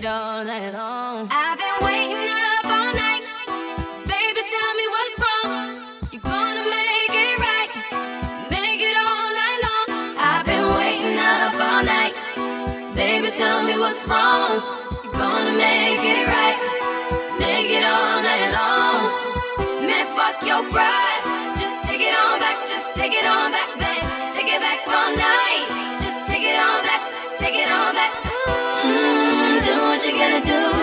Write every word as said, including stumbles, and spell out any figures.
it all night long. I've been waiting up all night. Baby, tell me what's wrong. You're gonna make it right. Make it all night long. I've been waiting up all night. Baby, tell me what's wrong. You're gonna make it right. Make it all night long. Man, fuck your pride. Just take it on back. Just take it on back, babe. Take it back all night. Just take it on back. Take it on back. Mm, do what you gotta do.